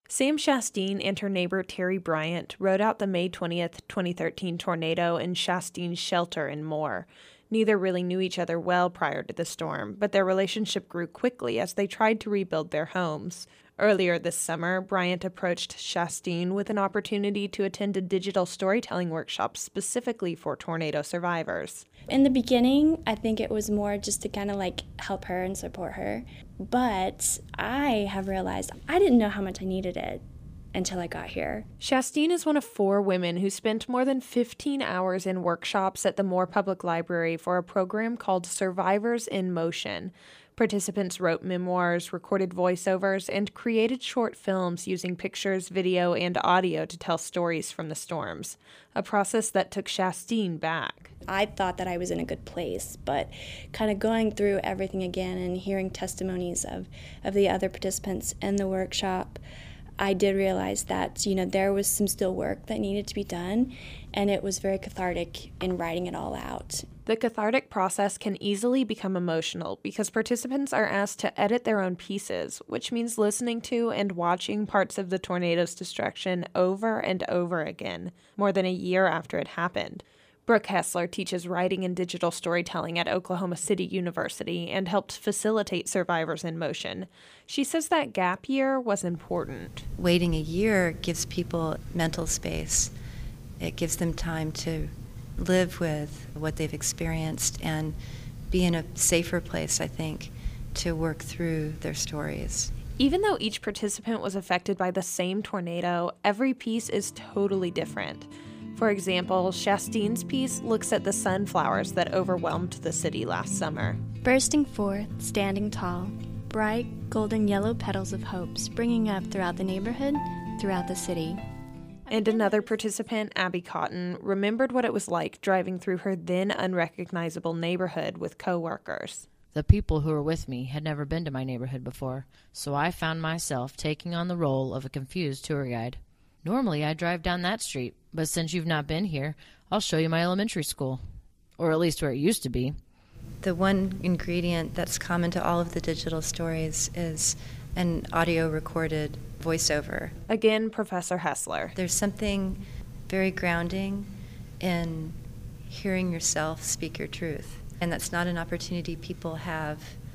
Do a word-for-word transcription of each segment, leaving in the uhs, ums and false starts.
Sam Shasteen and her neighbor Terry Bryant rode out the May twentieth, twenty thirteen tornado in Shasteen's shelter in Moore. Neither really knew each other well prior to the storm, but their relationship grew quickly as they tried to rebuild their homes. Earlier this summer, Bryant approached Shasteen with an opportunity to attend a digital storytelling workshop specifically for tornado survivors. In the beginning, I think it was more just to kind of like help her and support her. But I have realized I didn't know how much I needed it until I got here. Shasteen is one of four women who spent more than fifteen hours in workshops at the Moore Public Library for a program called Survivors in Motion. Participants wrote memoirs, recorded voiceovers, and created short films using pictures, video, and audio to tell stories from the storms, a process that took Shasteen back. I thought that I was in a good place, but kind of going through everything again and hearing testimonies of, of the other participants in the workshop, I did realize that, you know, there was some still work that needed to be done, and it was very cathartic in writing it all out. The cathartic process can easily become emotional because participants are asked to edit their own pieces, which means listening to and watching parts of the tornado's destruction over and over again, more than a year after it happened. Brooke Hessler teaches writing and digital storytelling at Oklahoma City University and helped facilitate Survivors in Motion. She says that gap year was important. Waiting a year gives people mental space. It gives them time to live with what they've experienced and be in a safer place, I think, to work through their stories. Even though each participant was affected by the same tornado, every piece is totally different. For example, Shasteen's piece looks at the sunflowers that overwhelmed the city last summer. Bursting forth, standing tall, bright golden yellow petals of hope springing up throughout the neighborhood, throughout the city. And another participant, Abby Cotton, remembered what it was like driving through her then unrecognizable neighborhood with coworkers. The people who were with me had never been to my neighborhood before, so I found myself taking on the role of a confused tour guide. Normally I drive down that street, but since you've not been here, I'll show you my elementary school. Or at least where it used to be. The one ingredient that's common to all of the digital stories is an audio recorded voiceover. Again, Professor Hessler. There's something very grounding in hearing yourself speak your truth. And that's not an opportunity people have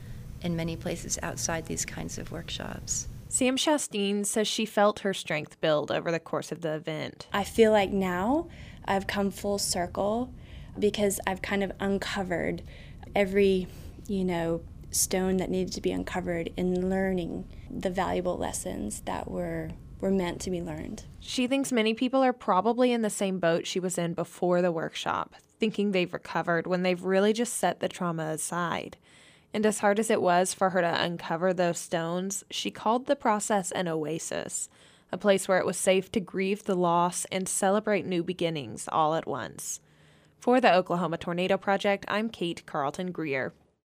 in many places outside these kinds of workshops. Sam Shasteen says she felt her strength build over the course of the event. I feel like now I've come full circle because I've kind of uncovered every, you know, stone that needed to be uncovered in learning the valuable lessons that were were meant to be learned. She thinks many people are probably in the same boat she was in before the workshop, thinking they've recovered when they've really just set the trauma aside. And as hard as it was for her to uncover those stones, she called the process an oasis, a place where it was safe to grieve the loss and celebrate new beginnings all at once. For the Oklahoma Tornado Project, I'm Kate Carlton Greer.